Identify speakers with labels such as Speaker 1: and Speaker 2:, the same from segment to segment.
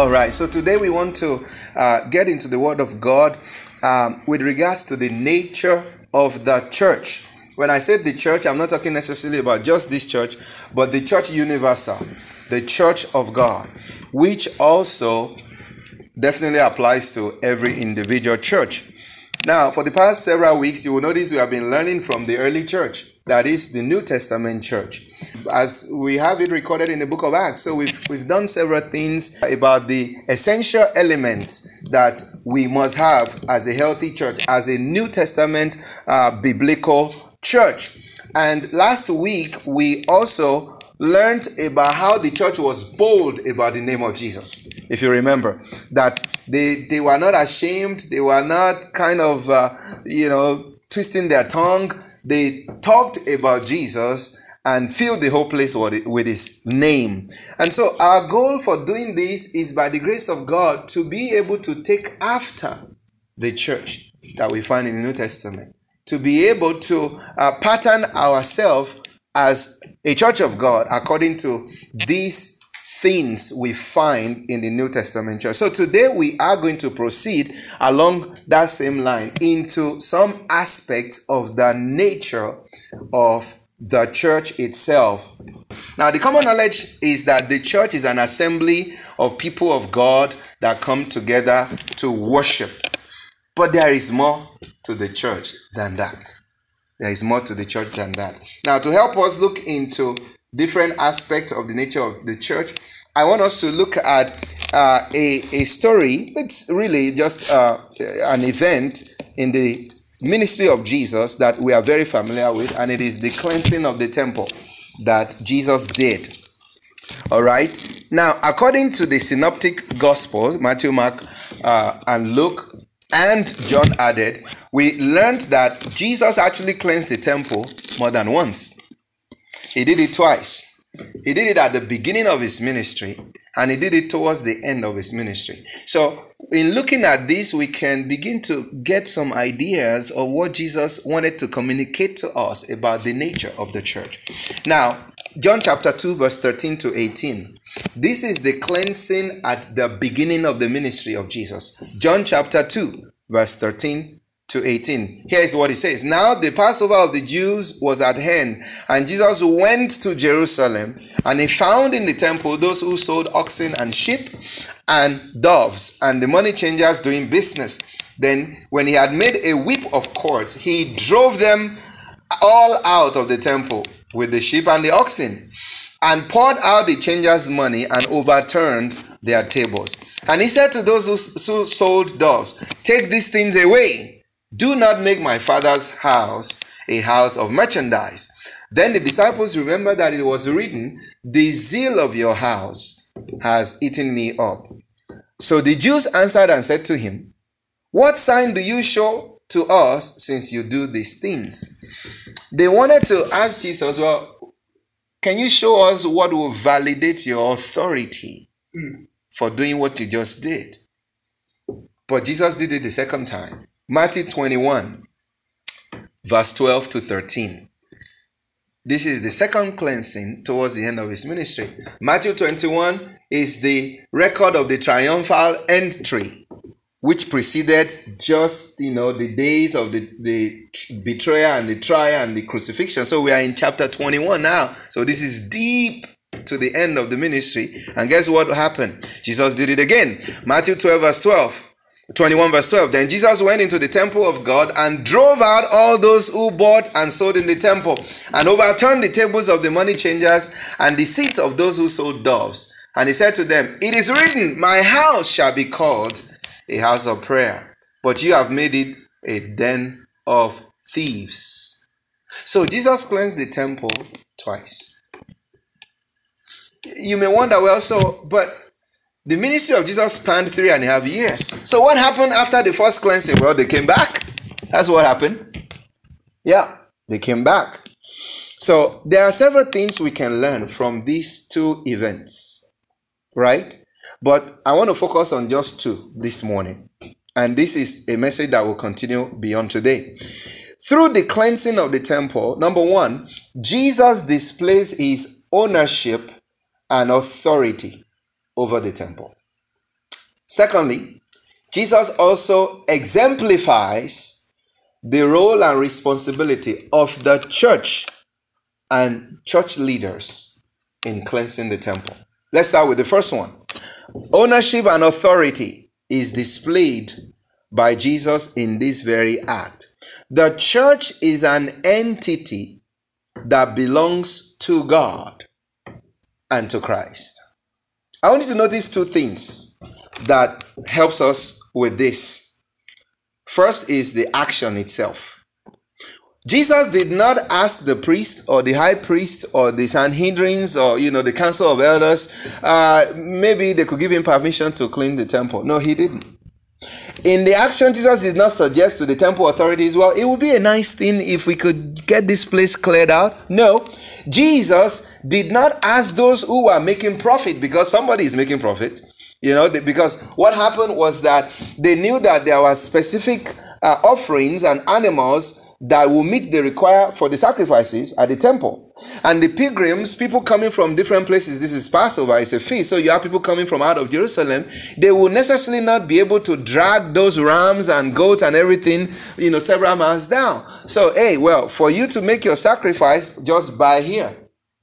Speaker 1: All right, so today we want to get into the Word of God with regards to the nature of the church. When I say the church, I'm not talking necessarily about just this church, but the church universal, the church of God, which also definitely applies to every individual church. Now, for the past several weeks, you will notice we have been learning from the early church, that is the New Testament church, as we have it recorded in the book of Acts. So we've done several things about the essential elements that we must have as a healthy church, as a New Testament biblical church. And last week, we also learned about how the church was bold about the name of Jesus. If you remember, that they were not ashamed, they were not kind of, twisting their tongue. They talked about Jesus and filled the whole place with his name. And so our goal for doing this is, by the grace of God, to be able to take after the church that we find in the New Testament, to be able to pattern ourselves as a church of God according to these things we find in the New Testament church. So today we are going to proceed along that same line into some aspects of the nature of the church itself. Now, the common knowledge is that the church is an assembly of people of God that come together to worship. But there is more to the church than that. There is more to the church than that. Now, to help us look into different aspects of the nature of the church, I want us to look at a story. It's really just an event in the ministry of Jesus that we are very familiar with, and it is the cleansing of the temple that Jesus did. All right. Now, according to the synoptic gospels, Matthew, Mark, and Luke, and John added, we learned that Jesus actually cleansed the temple more than once. He did it twice. He did it at the beginning of his ministry, and he did it towards the end of his ministry. So in looking at this, we can begin to get some ideas of what Jesus wanted to communicate to us about the nature of the church. Now, John chapter 2, verse 13 to 18. This is the cleansing at the beginning of the ministry of Jesus. John chapter 2, verse 13 to 18. Here is what he says. Now the Passover of the Jews was at hand, and Jesus went to Jerusalem, and he found in the temple those who sold oxen and sheep and doves, and the money changers doing business. Then when he had made a whip of cords, he drove them all out of the temple with the sheep and the oxen, and poured out the changers' money and overturned their tables. And he said to those who sold doves, "Take these things away. Do not make my Father's house a house of merchandise." Then the disciples remembered that it was written, "The zeal of your house has eaten me up." So the Jews answered and said to him, "What sign do you show to us since you do these things?" They wanted to ask Jesus, well, can you show us what will validate your authority for doing what you just did? But Jesus did it the second time. Matthew 21, verse 12 to 13. This is the second cleansing towards the end of his ministry. Matthew 21 is the record of the triumphal entry, which preceded just, the days of the betrayal and the trial and the crucifixion. So we are in chapter 21 now. So this is deep to the end of the ministry. And guess what happened? Jesus did it again. Matthew 21 verse 12. Then Jesus went into the temple of God and drove out all those who bought and sold in the temple, and overturned the tables of the money changers and the seats of those who sold doves. And he said to them, "It is written, my house shall be called a house of prayer, but you have made it a den of thieves." So Jesus cleansed the temple twice. You may wonder, but the ministry of Jesus spanned 3.5 years. So what happened after the first cleansing? Well, they came back. That's what happened. Yeah, they came back. So there are several things we can learn from these two events, right? But I want to focus on just two this morning. And this is a message that will continue beyond today. Through the cleansing of the temple, number one, Jesus displays his ownership and authority over the temple. Secondly, Jesus also exemplifies the role and responsibility of the church and church leaders in cleansing the temple. Let's start with the first one. Ownership and authority is displayed by Jesus in this very act. The church is an entity that belongs to God and to Christ. I want you to notice two things that helps us with this. First is the action itself. Jesus did not ask the priest or the high priest or the Sanhedrins or the council of elders, maybe they could give him permission to clean the temple. No, he didn't. In the action, Jesus did not suggest to the temple authorities, well, it would be a nice thing if we could get this place cleared out. No, Jesus did not ask those who were making profit, because somebody is making profit. Because what happened was that they knew that there were specific offerings and animals that will meet the require for the sacrifices at the temple. And the pilgrims, people coming from different places, this is Passover, it's a feast, so you have people coming from out of Jerusalem, they will necessarily not be able to drag those rams and goats and everything, several miles down. So, for you to make your sacrifice, just buy here.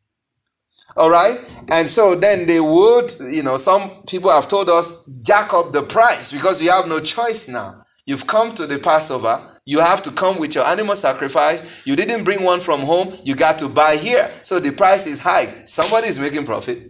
Speaker 1: All right? And so then they would, some people have told us, jack up the price, because you have no choice now. You've come to the Passover. You have to come with your animal sacrifice. You didn't bring one from home. You got to buy here. So the price is high. Somebody is making profit.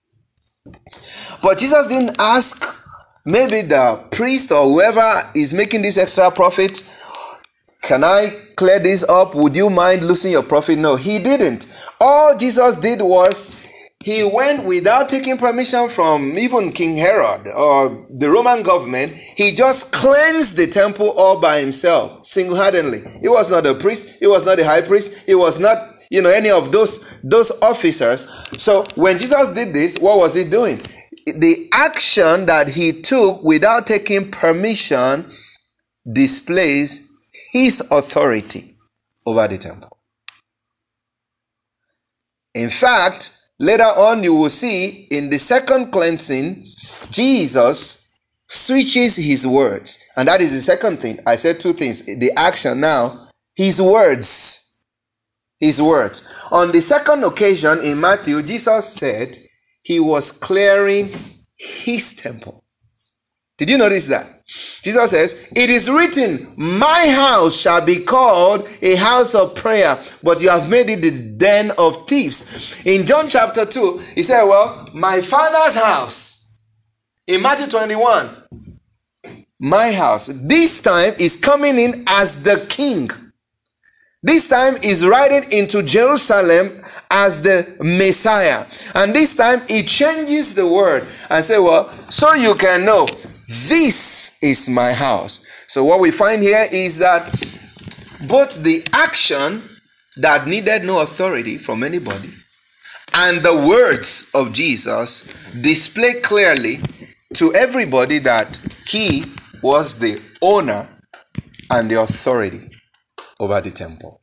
Speaker 1: But Jesus didn't ask maybe the priest or whoever is making this extra profit, can I clear this up? Would you mind losing your profit? No, he didn't. All Jesus did was he went without taking permission from even King Herod or the Roman government. He just cleansed the temple all by himself, single-handedly. He was not a priest. He was not a high priest. He was not, any of those officers. So when Jesus did this, what was he doing? The action that he took without taking permission displays his authority over the temple. In fact, later on, you will see in the second cleansing, Jesus switches his words. And that is the second thing. I said two things. The action now, his words. His words. On the second occasion in Matthew, Jesus said he was clearing his temple. Did you notice that? Jesus says, it is written, my house shall be called a house of prayer, but you have made it the den of thieves. In John chapter 2, he said, my Father's house. In Matthew 21, my house. This time is coming in as the king. This time is riding into Jerusalem as the Messiah. And this time he changes the word and say, so you can know, this is my house. So what we find here is that both the action that needed no authority from anybody and the words of Jesus display clearly to everybody that he was the owner and the authority over the temple.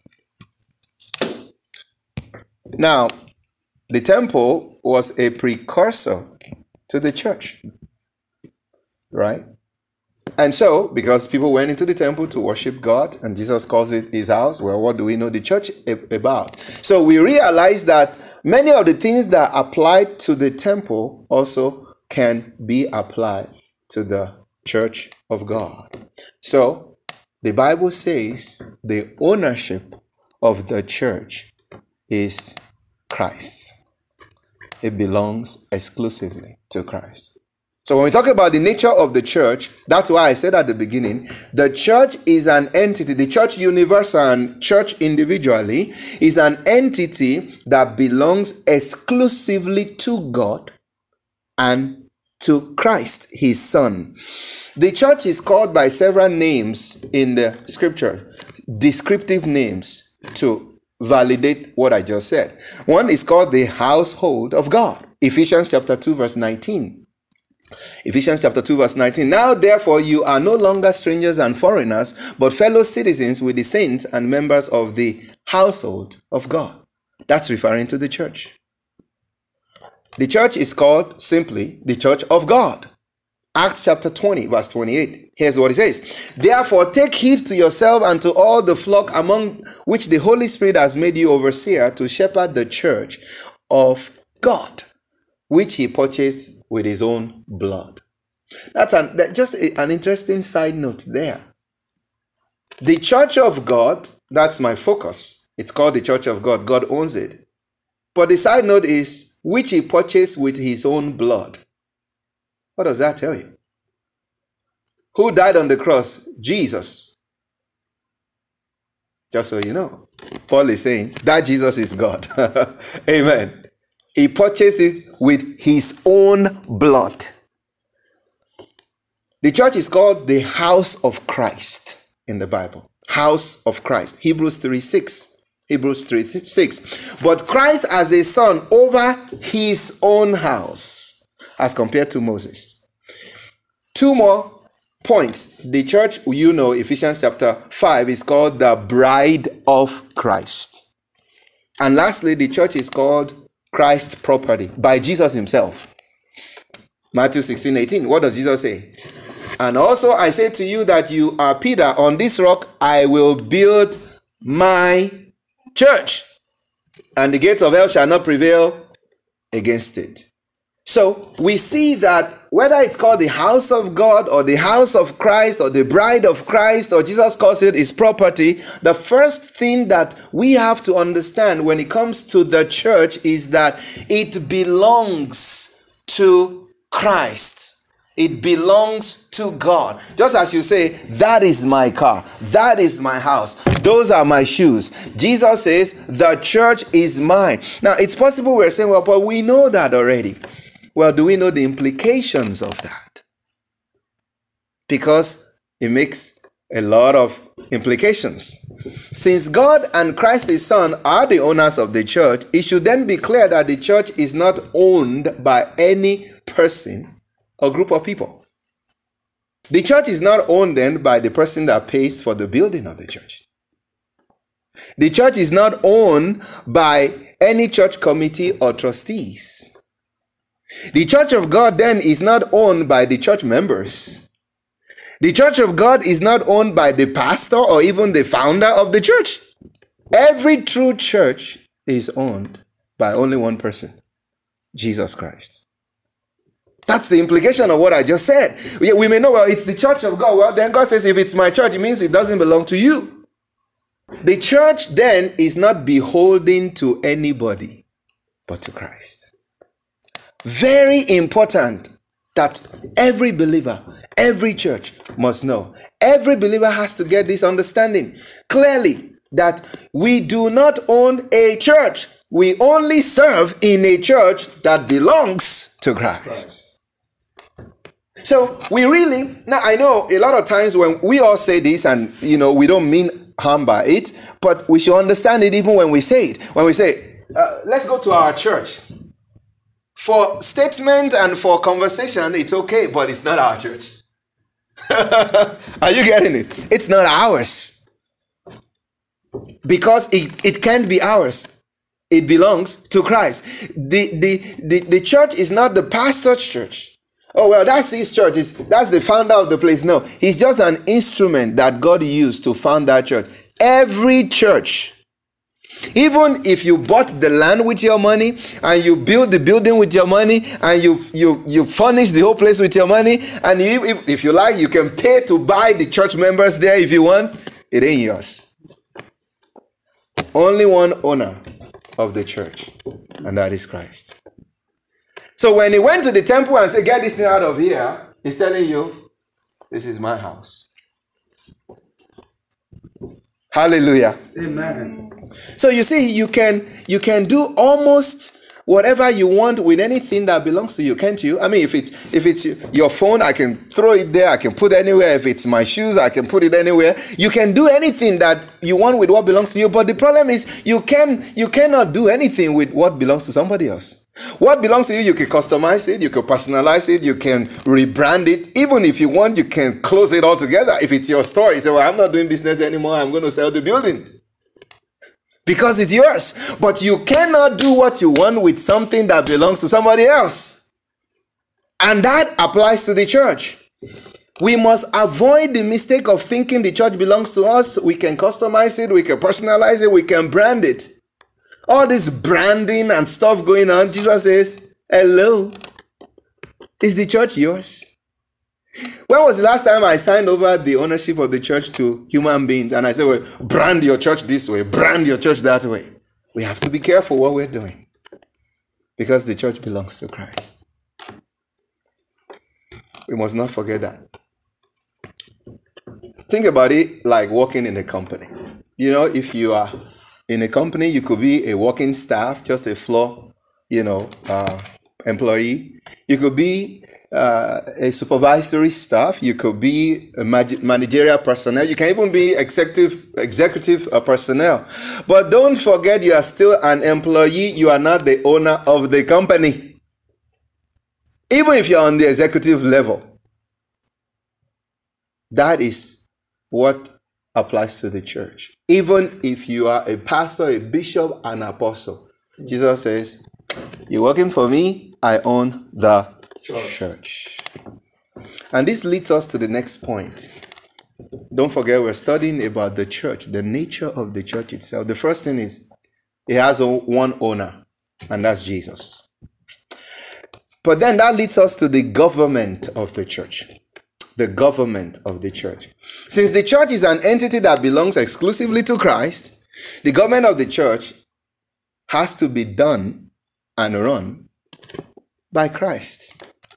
Speaker 1: Now, the temple was a precursor to the church. Right? And so, because people went into the temple to worship God, and Jesus calls it his house, what do we know the church about? So we realize that many of the things that apply to the temple also can be applied to the church of God. So the Bible says the ownership of the church is Christ. It belongs exclusively to Christ. So when we talk about the nature of the church, that's why I said at the beginning, the church is an entity. The church universal and church individually is an entity that belongs exclusively to God and to Christ, his Son. The church is called by several names in the scripture, descriptive names to validate what I just said. One is called the household of God. Ephesians chapter 2 verse 19. Ephesians chapter 2 verse 19. Now therefore you are no longer strangers and foreigners, but fellow citizens with the saints and members of the household of God. That's referring to the church. The church is called simply the church of God. Acts chapter 20, verse 28. Here's what it says. Therefore, take heed to yourself and to all the flock among which the Holy Spirit has made you overseer to shepherd the church of God, which he purchased with his own blood. That's just an interesting side note there. The church of God, that's my focus. It's called the church of God. God owns it. But the side note is, which he purchased with his own blood. What does that tell you? Who died on the cross? Jesus. Just so you know. Paul is saying that Jesus is God. Amen. He purchased it with his own blood. The church is called the house of Christ in the Bible. House of Christ. Hebrews 3:6. Hebrews 3:6. But Christ as a son over his own house, as compared to Moses. Two more points. The church, Ephesians chapter 5 is called the bride of Christ. And lastly, the church is called Christ's property by Jesus himself. Matthew 16:18. What does Jesus say? And also I say to you that you are Peter. On this rock I will build my church, and the gates of hell shall not prevail against it. So we see that whether it's called the house of God or the house of Christ or the bride of Christ, or Jesus calls it his property, the first thing that we have to understand when it comes to the church is that it belongs to Christ. It belongs to God. Just as you say, that is my car, that is my house, those are my shoes. Jesus says, the church is mine. Now, it's possible we're saying, well, but we know that already. Well, do we know the implications of that? Because it makes a lot of implications. Since God and Christ his Son are the owners of the church, it should then be clear that the church is not owned by any person or group of people. The church is not owned then by the person that pays for the building of the church. The church is not owned by any church committee or trustees. The church of God then is not owned by the church members. The church of God is not owned by the pastor or even the founder of the church. Every true church is owned by only one person, Jesus Christ. That's the implication of what I just said. We may know, well, it's the church of God. Well, then God says, if it's my church, it means it doesn't belong to you. The church then is not beholden to anybody but to Christ. Very important that every believer, every church must know. Every believer has to get this understanding clearly, that we do not own a church. We only serve in a church that belongs to Christ. So we really, now I know a lot of times when we all say this and, we don't mean harm by it, but we should understand it even when we say it. When we say, let's go to our church. For statement and for conversation, it's okay, but it's not our church. Are you getting it? It's not ours. Because it can't be ours. It belongs to Christ. The church is not the pastor's church. Oh, well, that's his church. That's the founder of the place. No, he's just an instrument that God used to found that church. Every church, even if you bought the land with your money and you built the building with your money and you furnish the whole place with your money, and if you like, you can pay to buy the church members there if you want, it ain't yours. Only one owner of the church, and that is Christ. So when he went to the temple and said, get this thing out of here, he's telling you, this is my house. Hallelujah. Amen. So you see, you can do almost whatever you want with anything that belongs to you, can't you? I mean, if it's your phone, I can throw it there, I can put it anywhere. If it's my shoes, I can put it anywhere. You can do anything that you want with what belongs to you, but the problem is you cannot do anything with what belongs to somebody else. What belongs to you, you can customize it, you can personalize it, you can rebrand it. Even if you want, you can close it all together. If it's your store, you say, well, I'm not doing business anymore, I'm going to sell the building. Because it's yours. But you cannot do what you want with something that belongs to somebody else. And that applies to the church. We must avoid the mistake of thinking the church belongs to us. We can customize it, we can personalize it, we can brand it. All this branding and stuff going on, Jesus says, hello, is the church yours? When was the last time I signed over the ownership of the church to human beings and I said, well, brand your church this way, brand your church that way? We have to be careful what we're doing because the church belongs to Christ. We must not forget that. Think about it like working in a company. You know, if you are in a company, you could be a working staff, just a floor, employee. You could be a supervisory staff. You could be a managerial personnel. You can even be executive personnel. But don't forget, you are still an employee. You are not the owner of the company. Even if you're on the executive level. That is what applies to the church. Even if you are a pastor, a bishop, an apostle. Jesus says, you're working for me, I own the church. And this leads us to the next point. Don't forget, we're studying about the church, the nature of the church itself. The first thing is, it has one owner, and that's Jesus. But then that leads us to the government of the church. The government of the church. Since the church is an entity that belongs exclusively to Christ, the government of the church has to be done and run by Christ.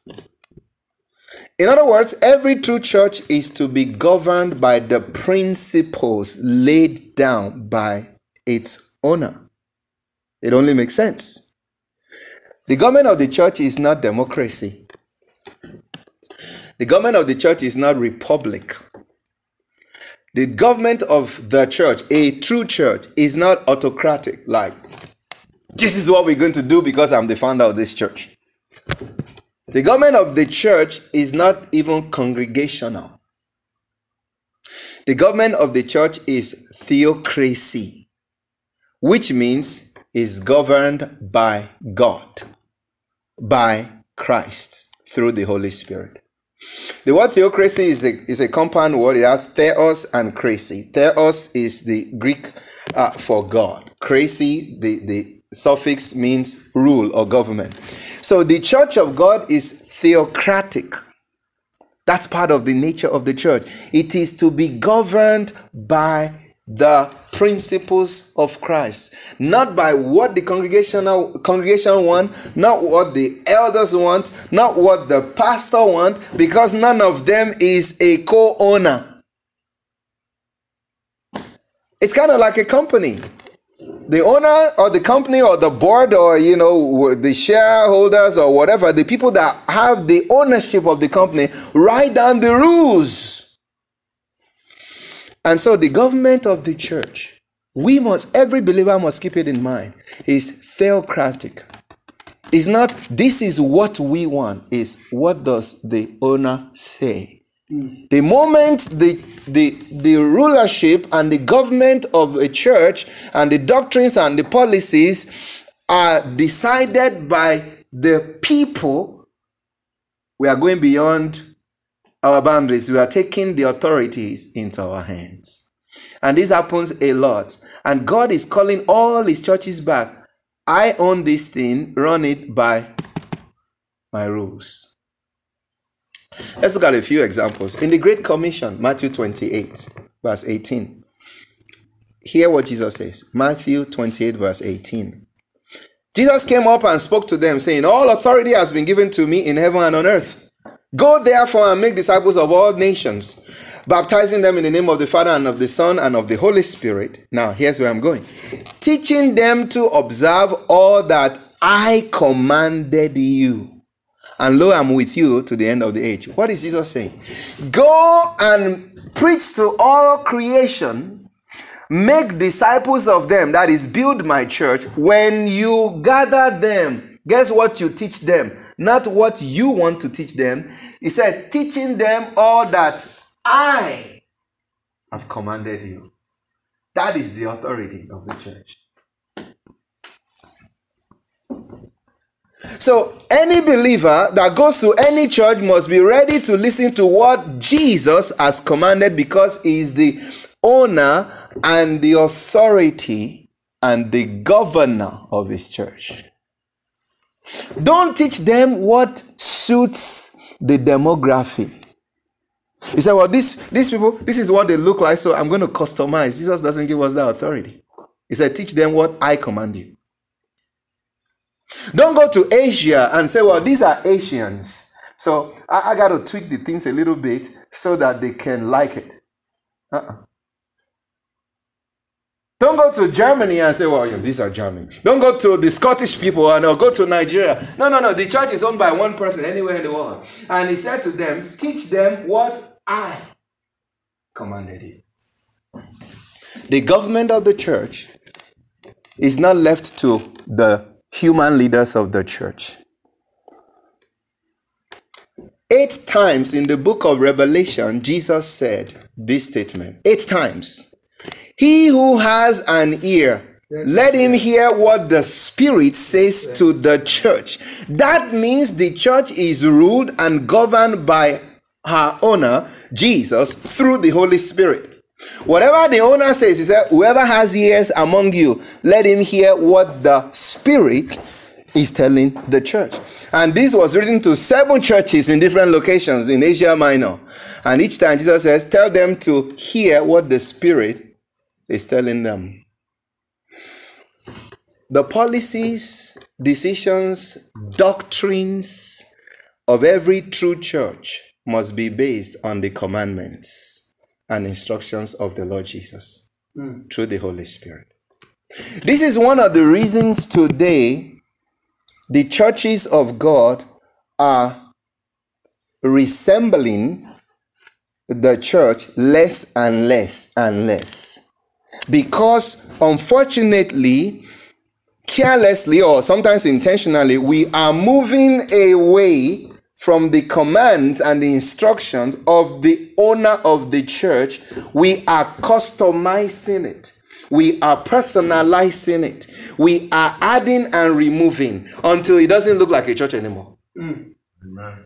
Speaker 1: In other words, every true church is to be governed by the principles laid down by its owner. It only makes sense. The government of the church is not democracy. The government of the church is not republic. The government of the church, a true church, is not autocratic, like, this is what we're going to do because I'm the founder of this church. The government of the church is not even congregational. The government of the church is theocracy, which means is governed by God, by Christ, through the Holy Spirit. The word theocracy is a compound word. It has theos and cracy. Theos is the Greek for God. Cracy, the suffix means rule or government. So the church of God is theocratic. That's part of the nature of the church. It is to be governed by the principles of Christ, not by what the congregation want, not what the elders want, not what the pastor want, because none of them is a co-owner. It's kind of like a company. The owner or the company or the board or the shareholders or whatever, the people that have the ownership of the company write down the rules. And so the government of the church, every believer must keep it in mind, is theocratic. It's not, this is what we want, is what does the owner say? The moment the rulership and the government of a church and the doctrines and the policies are decided by the people, we are going beyond our boundaries. We are taking the authorities into our hands. And this happens a lot. And God is calling all his churches back. I own this thing, run it by my rules. Let's look at a few examples. In the Great Commission, Matthew 28, verse 18. Hear what Jesus says. Matthew 28, verse 18. Jesus came up and spoke to them, saying, all authority has been given to me in heaven and on earth. Go therefore and make disciples of all nations, baptizing them in the name of the Father and of the Son and of the Holy Spirit. Now, here's where I'm going. Teaching them to observe all that I commanded you. And lo, I'm with you to the end of the age. What is Jesus saying? Go and preach to all creation. Make disciples of them. That is, build my church. When you gather them, guess what you teach them? Not what you want to teach them. He said, teaching them all that I have commanded you. That is the authority of the church. So any believer that goes to any church must be ready to listen to what Jesus has commanded, because he is the owner and the authority and the governor of his church. Don't teach them what suits the demography. You say, well, these people, this is what they look like, so I'm going to customize. Jesus doesn't give us that authority. He said, teach them what I command you. Don't go to Asia and say, well, these are Asians, so I got to tweak the things a little bit so that they can like it. Don't go to Germany and say, well, these are Germans. Don't go to the Scottish people and go to Nigeria. No. The church is owned by one person anywhere in the world. And he said to them, teach them what I commanded you. The government of the church is not left to the human leaders of the church. 8 times in the book of Revelation, Jesus said this statement. 8 times. He who has an ear, let him hear what the Spirit says to the church. That means the church is ruled and governed by her owner, Jesus, through the Holy Spirit. Whatever the owner says, he said, whoever has ears among you, let him hear what the Spirit is telling the church. And this was written to 7 churches in different locations in Asia Minor. And each time Jesus says, tell them to hear what the Spirit is telling them. The policies, decisions, doctrines of every true church must be based on the commandments and instructions of the Lord Jesus through the Holy Spirit. This is one of the reasons today the churches of God are resembling the church less and less and less. Because unfortunately, carelessly or sometimes intentionally, we are moving away from the commands and the instructions of the owner of the church. We are customizing it. We are personalizing it. We are adding and removing until it doesn't look like a church anymore. Amen.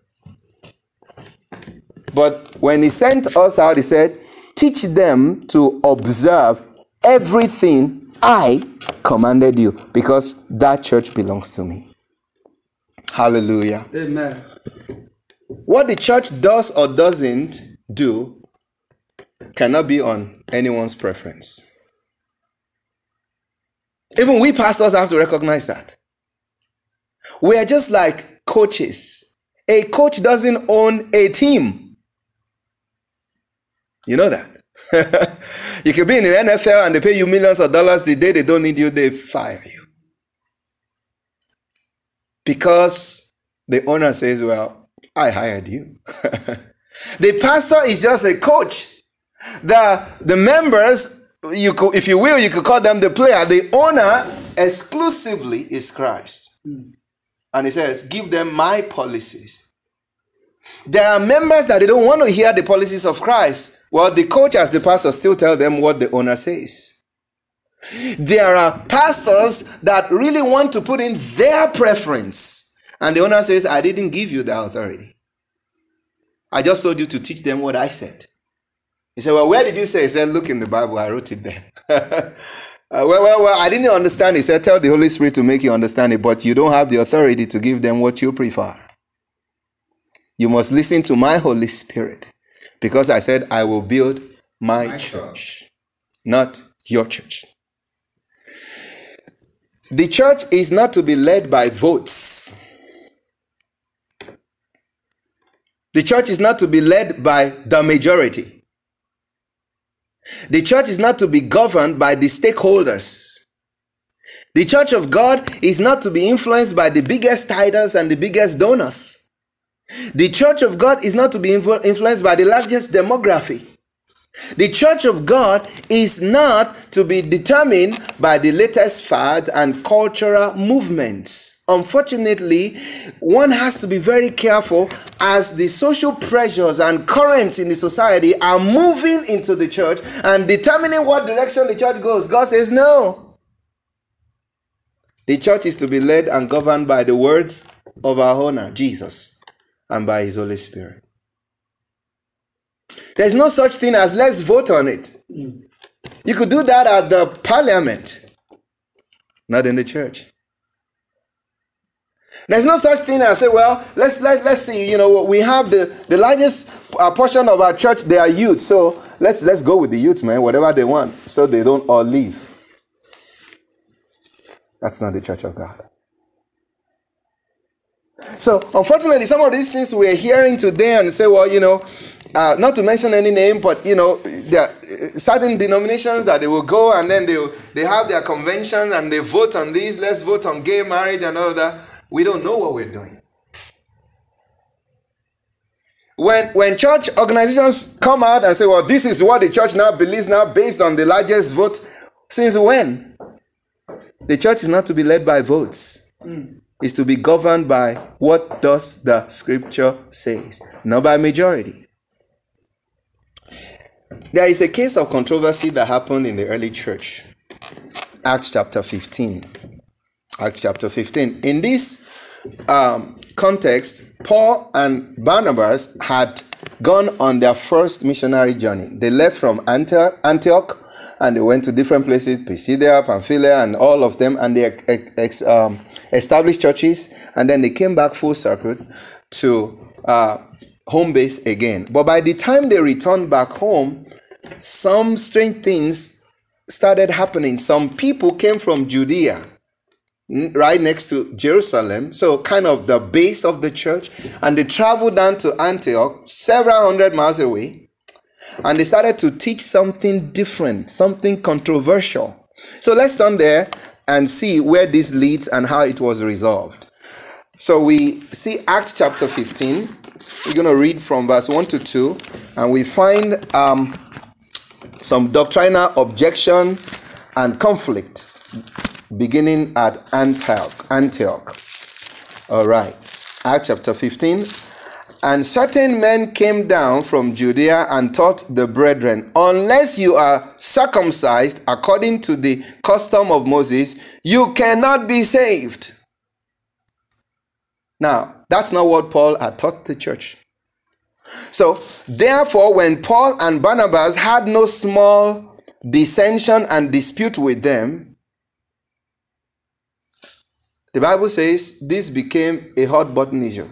Speaker 1: But when he sent us out, he said, teach them to observe everything I commanded you, because that church belongs to me. Hallelujah.
Speaker 2: Amen.
Speaker 1: What the church does or doesn't do cannot be on anyone's preference. Even we pastors have to recognize that. We are just like coaches. A coach doesn't own a team. You know that. You could be in the NFL and they pay you millions of dollars. The day they don't need you, they fire you. Because the owner says, well, I hired you. The pastor is just a coach. The members, if you will, you could call them the player. The owner exclusively is Christ. And he says, give them my policies. There are members that they don't want to hear the policies of Christ. Well, the coach as the pastor still tell them what the owner says. There are pastors that really want to put in their preference. And the owner says, I didn't give you the authority. I just told you to teach them what I said. He said, well, where did you say? He said, look in the Bible, I wrote it there. Well, I didn't understand. He said, tell the Holy Spirit to make you understand it, but you don't have the authority to give them what you prefer. You must listen to my Holy Spirit, because I said, I will build my church, not your church. The church is not to be led by votes. The church is not to be led by the majority. The church is not to be governed by the stakeholders. The church of God is not to be influenced by the biggest tithers and the biggest donors. The church of God is not to be influenced by the largest demography. The church of God is not to be determined by the latest fads and cultural movements. Unfortunately, one has to be very careful as the social pressures and currents in the society are moving into the church and determining what direction the church goes. God says no. The church is to be led and governed by the words of our owner, Jesus, and by his Holy Spirit. There's no such thing as let's vote on it. You could do that at the parliament, not in the church. There's no such thing as say, well, let's see, we have the largest portion of our church, they are youth, so let's go with the youth, man, whatever they want, so they don't all leave. That's not the church of God. So, unfortunately, some of these things we're hearing today and say, well, not to mention any name, but, there are certain denominations that they will go and then they have their conventions and they vote on these, let's vote on gay marriage and all that. We don't know what we're doing. When church organizations come out and say, well, this is what the church now believes now based on the largest vote, since when? The church is not to be led by votes. It's to be governed by what does the scripture says, not by majority. There is a case of controversy that happened in the early church. Acts chapter 15. Acts chapter 15. In this context, Paul and Barnabas had gone on their first missionary journey. They left from Antioch and they went to different places, Pisidia, Pamphylia, and all of them, and they established churches, and then they came back full circle to home base again. But by the time they returned back home, some strange things started happening. Some people came from Judea, right next to Jerusalem, so kind of the base of the church, and they traveled down to Antioch, several hundred miles away, and they started to teach something different, something controversial. So let's turn there and see where this leads and how it was resolved. So we see Acts chapter 15. We're going to read from verse 1 to 2, and we find some doctrinal objection and conflict beginning at Antioch. All right. Acts chapter 15. And certain men came down from Judea and taught the brethren, unless you are circumcised according to the custom of Moses, you cannot be saved. Now, that's not what Paul had taught the church. So, therefore, when Paul and Barnabas had no small dissension and dispute with them, the Bible says this became a hot button issue.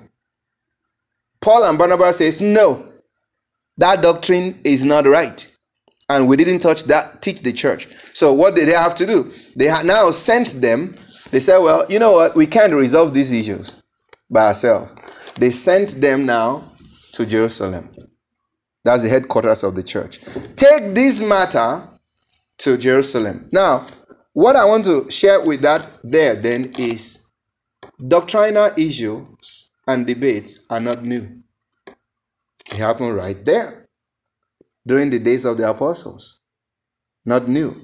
Speaker 1: Paul and Barnabas says, no, that doctrine is not right. And we didn't teach the church. So what did they have to do? They had now sent them. They said, well, you know what? We can't resolve these issues by ourselves. They sent them now to Jerusalem. That's the headquarters of the church. Take this matter to Jerusalem. Now, what I want to share with that there then is doctrinal issues and debates are not new. It happened right there during the days of the apostles. Not new.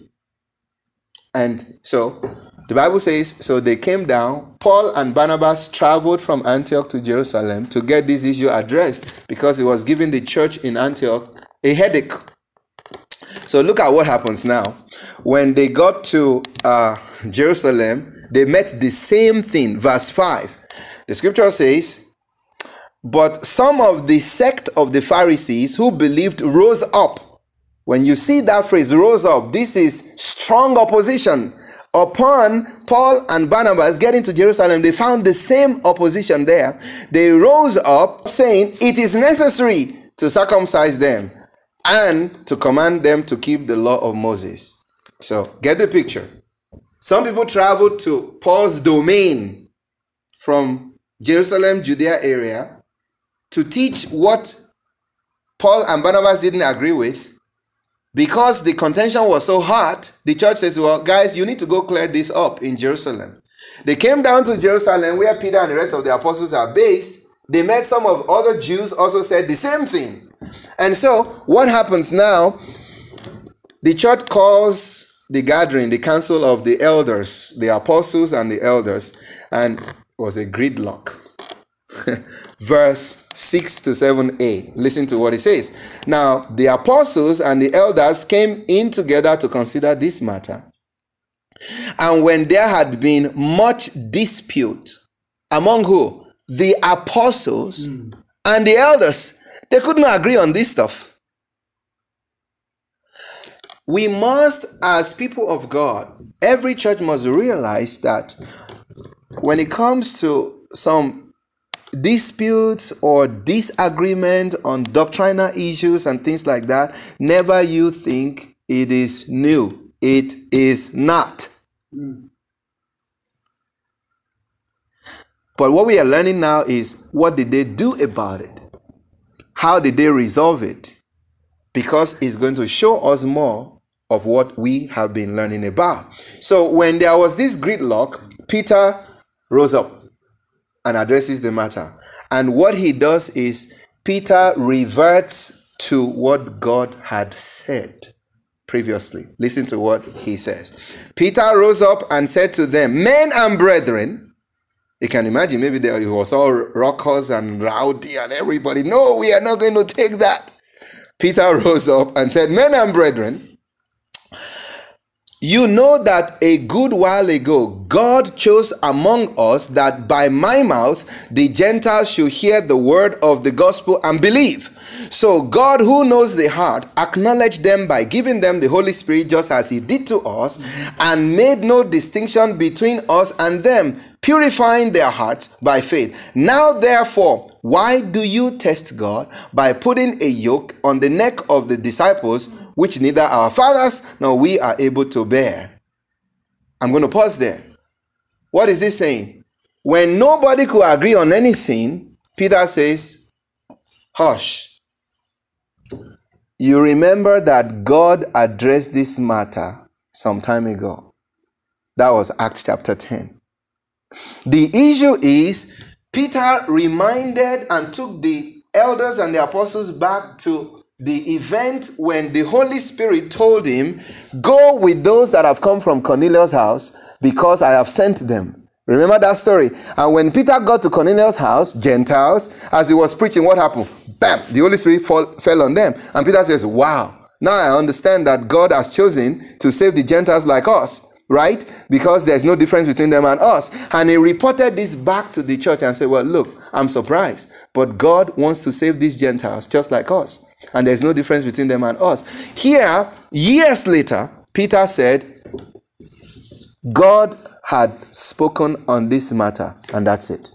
Speaker 1: And so the Bible says, so they came down. Paul and Barnabas traveled from Antioch to Jerusalem to get this issue addressed because it was giving the church in Antioch a headache. So look at what happens now. When they got to Jerusalem, they met the same thing. Verse 5. The scripture says, but some of the sect of the Pharisees who believed rose up. When you see that phrase, rose up, this is strong opposition. Upon Paul and Barnabas getting to Jerusalem, they found the same opposition there. They rose up saying, it is necessary to circumcise them and to command them to keep the law of Moses. So, get the picture. Some people traveled to Paul's domain from Jerusalem, Judea area, to teach what Paul and Barnabas didn't agree with. Because the contention was so hot, the church says, well, guys, you need to go clear this up in Jerusalem. They came down to Jerusalem where Peter and the rest of the apostles are based. They met some of other Jews, also said the same thing. And so what happens now? The church calls the gathering, the council of the elders, the apostles and the elders, and it was a gridlock. Verse 6 to 7a. Listen to what it says. Now, the apostles and the elders came in together to consider this matter. And when there had been much dispute among who? The apostles and the elders. They couldn't agree on this stuff. We must, as people of God, every church must realize that when it comes to some disputes or disagreement on doctrinal issues and things like that, never you think it is new. It is not. But what we are learning now is, what did they do about it? How did they resolve it? Because it's going to show us more of what we have been learning about. So when there was this gridlock, Peter rose up and addresses the matter. And what he does is, Peter reverts to what God had said previously. Listen to what he says. Peter rose up and said to them, "Men and brethren," you can imagine, maybe there was all rockers and rowdy and everybody. No, we are not going to take that. Peter rose up and said, "Men and brethren, you know that a good while ago God chose among us that by my mouth the Gentiles should hear the word of the gospel and believe. So God, who knows the heart, acknowledged them by giving them the Holy Spirit just as he did to us, and made no distinction between us and them, purifying their hearts by faith. Now therefore, why do you test God by putting a yoke on the neck of the disciples, which neither our fathers nor we are able to bear?" I'm going to pause there. What is this saying? When nobody could agree on anything, Peter says, hush. You remember that God addressed this matter some time ago. That was Acts chapter 10. The issue is, Peter reminded and took the elders and the apostles back to the event when the Holy Spirit told him, "Go with those that have come from Cornelius' house, because I have sent them." Remember that story? And when Peter got to Cornelius' house, Gentiles, as he was preaching, what happened? Bam! The Holy Spirit fell on them. And Peter says, "Wow, now I understand that God has chosen to save the Gentiles like us." Right? Because there's no difference between them and us. And he reported this back to the church and said, "Well, look, I'm surprised, but God wants to save these Gentiles just like us. And there's no difference between them and us." Here, years later, Peter said, God had spoken on this matter, and that's it.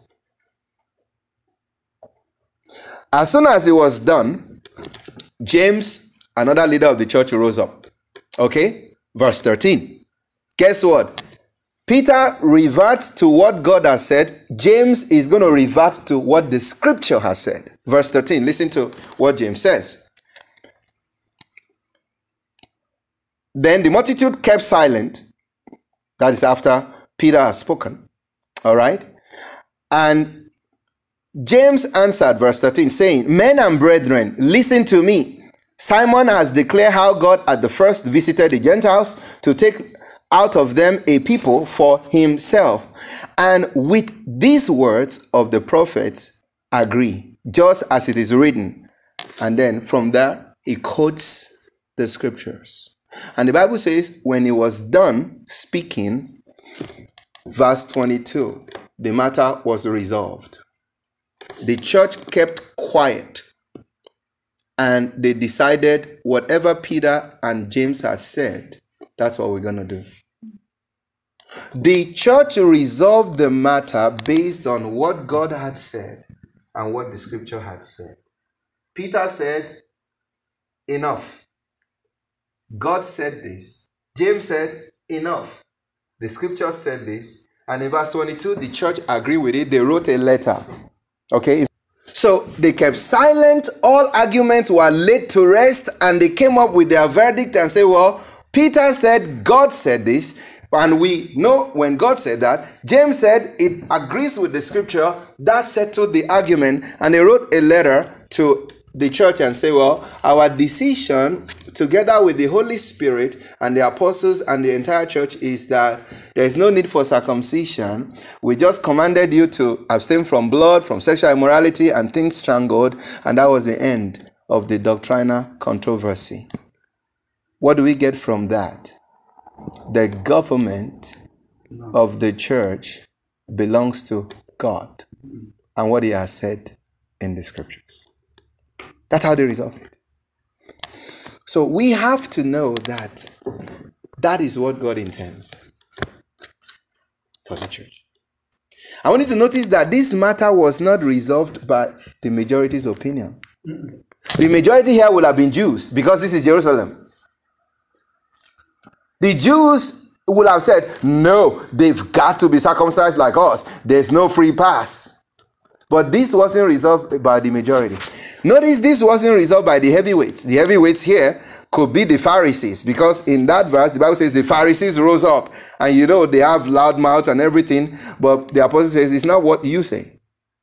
Speaker 1: As soon as it was done, James, another leader of the church, rose up. Okay? Verse 13. Guess what? Peter reverts to what God has said. James is going to revert to what the scripture has said. Verse 13. Listen to what James says. Then the multitude kept silent. That is after Peter has spoken. All right? And James answered, verse 13, saying, "Men and brethren, listen to me. Simon has declared how God at the first visited the Gentiles to take out of them a people for himself. And with these words of the prophets agree, just as it is written." And then from there, he quotes the scriptures. And the Bible says, when he was done speaking, verse 22, the matter was resolved. The church kept quiet, and they decided whatever Peter and James had said, that's what we're going to do. The church resolved the matter based on what God had said and what the scripture had said. Peter said, enough. God said this. James said, enough. The scripture said this. And in verse 22, the church agreed with it. They wrote a letter. Okay? So they kept silent. All arguments were laid to rest, and they came up with their verdict and said, well, Peter said, God said this. And we know when God said that, James said it agrees with the scripture. That settled the argument. And they wrote a letter to the church and say, well, our decision together with the Holy Spirit and the apostles and the entire church is that there is no need for circumcision. We just commanded you to abstain from blood, from sexual immorality and things strangled. And that was the end of the doctrinal controversy. What do we get from that? The government of the church belongs to God and what he has said in the scriptures. That's how they resolve it. So we have to know that that is what God intends for the church. I want you to notice that this matter was not resolved by the majority's opinion. The majority here will have been Jews because this is Jerusalem. The Jews will have said, no, they've got to be circumcised like us. There's no free pass. But this wasn't resolved by the majority. Notice this wasn't resolved by the heavyweights. The heavyweights here could be the Pharisees, because in that verse, the Bible says the Pharisees rose up. And you know, they have loud mouths and everything. But the apostle says, it's not what you say.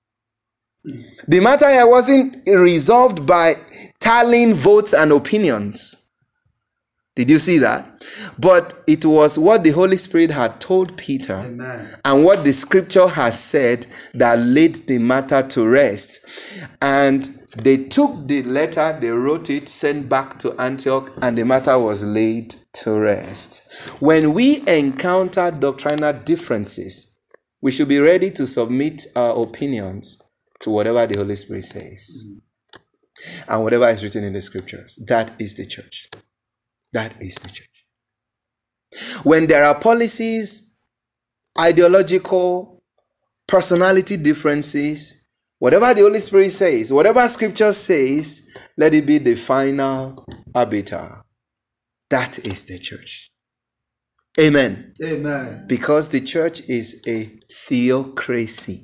Speaker 1: The matter here wasn't resolved by tallying votes and opinions. Did you see that? But it was what the Holy Spirit had told Peter. Amen. And what the scripture has said that laid the matter to rest. And they took the letter, they wrote it, sent back to Antioch, and the matter was laid to rest. When we encounter doctrinal differences, we should be ready to submit our opinions to whatever the Holy Spirit says. And whatever is written in the scriptures. That is the church. That is the church. When there are policies, ideological, personality differences, whatever the Holy Spirit says, whatever scripture says, let it be the final arbiter. That is the church. Amen.
Speaker 2: Amen.
Speaker 1: Because the church is a theocracy.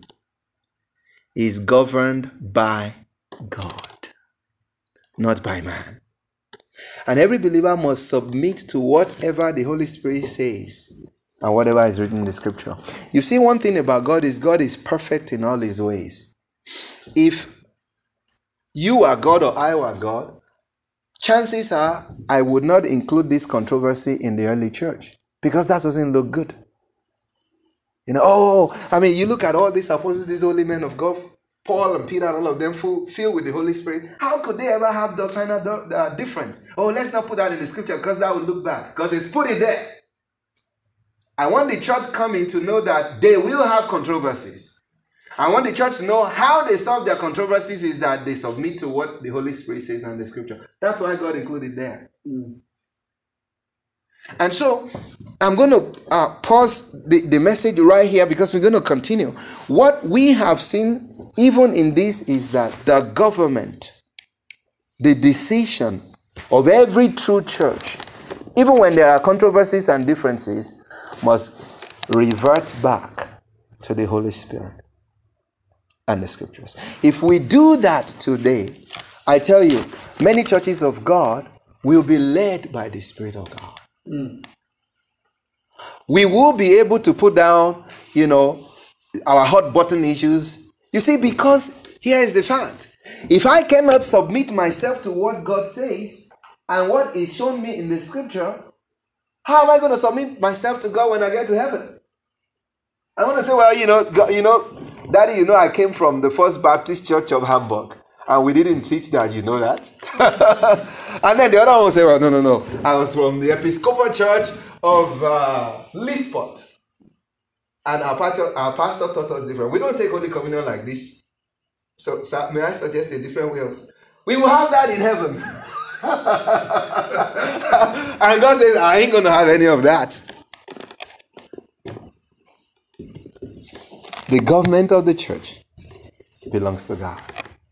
Speaker 1: Is governed by God, not by man. And every believer must submit to whatever the Holy Spirit says and whatever is written in the scripture. You see, one thing about God is perfect in all his ways. If you are God or I were God, chances are I would not include this controversy in the early church because that doesn't look good. You know, you look at all these apostles, these holy men of God, Paul and Peter, all of them filled with the Holy Spirit. How could they ever have doctrinal difference? Oh, let's not put that in the scripture because that would look bad. Because it's put it there. I want the church coming to know that they will have controversies. I want the church to know how they solve their controversies is that they submit to what the Holy Spirit says in the scripture. That's why God included there. And so, I'm going to pause the message right here because we're going to continue. What we have seen, even in this, is that the government, the decision of every true church, even when there are controversies and differences, must revert back to the Holy Spirit and the scriptures. If we do that today, I tell you, many churches of God will be led by the Spirit of God. We will be able to put down, our hot button issues. You see, because here is the fact. If I cannot submit myself to what God says and what is shown me in the scripture, how am I going to submit myself to God when I get to heaven? I want to say, well, Daddy, I came from the First Baptist Church of Hamburg. And we didn't teach that, you know that? And then the other one will say, well, no. I was from the Episcopal Church of Lisport. And our pastor taught us different. We don't take Holy Communion like this. So may I suggest a different way of... We will have that in heaven. And God says, I ain't going to have any of that. The government of the church belongs to God.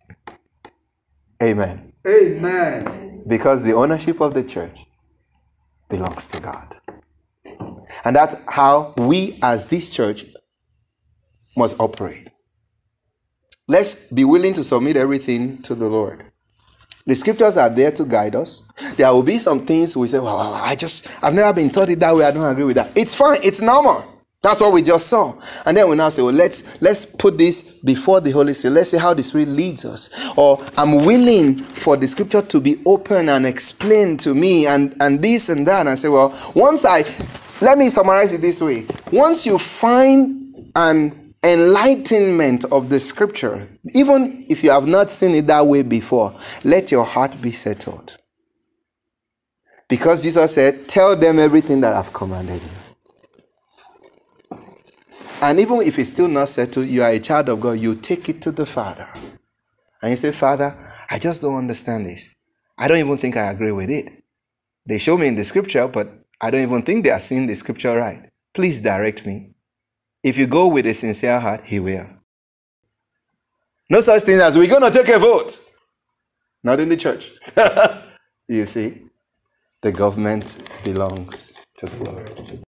Speaker 1: Amen.
Speaker 2: Amen.
Speaker 1: Because the ownership of the church belongs to God. And that's how we as this church must operate. Let's be willing to submit everything to the Lord. The scriptures are there to guide us. There will be some things we say, well, I've never been taught it that way. I don't agree with that. It's fine. It's normal. That's what we just saw. And then we now say, well, let's put this before the Holy Spirit. Let's see how the Spirit leads us. Or I'm willing for the scripture to be open and explained to me and this and that. And I say, well, let me summarize it this way. Once you find an enlightenment of the scripture, even if you have not seen it that way before, let your heart be settled. Because Jesus said, tell them everything that I've commanded you. And even if it's still not settled, you are a child of God, you take it to the Father. And you say, Father, I just don't understand this. I don't even think I agree with it. They show me in the scripture, but I don't even think they are seeing the scripture right. Please direct me. If you go with a sincere heart, He will. No such thing as we're going to take a vote. Not in the church. You see, the government belongs to the Lord.